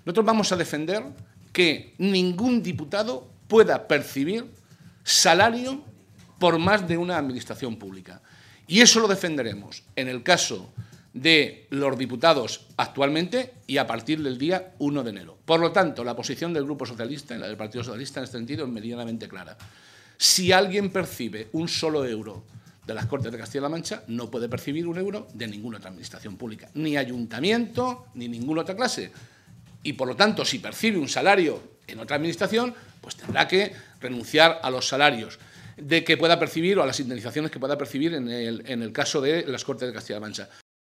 Nosotros vamos a defender que ningún diputado pueda percibir salario por más de una administración pública. Y eso lo defenderemos en el caso de los diputados actualmente y a partir del día 1 de enero. Por lo tanto, la posición del Grupo Socialista y la del Partido Socialista en este sentido es meridianamente clara. Si alguien percibe un solo euro de las Cortes de Castilla-La Mancha, no puede percibir un euro de ninguna otra administración pública, ni ayuntamiento, ni ninguna otra clase. Y, por lo tanto, si percibe un salario en otra administración, pues tendrá que renunciar a los salarios de que pueda percibir o a las indemnizaciones que pueda percibir en el caso de las Cortes de Castilla-La Mancha.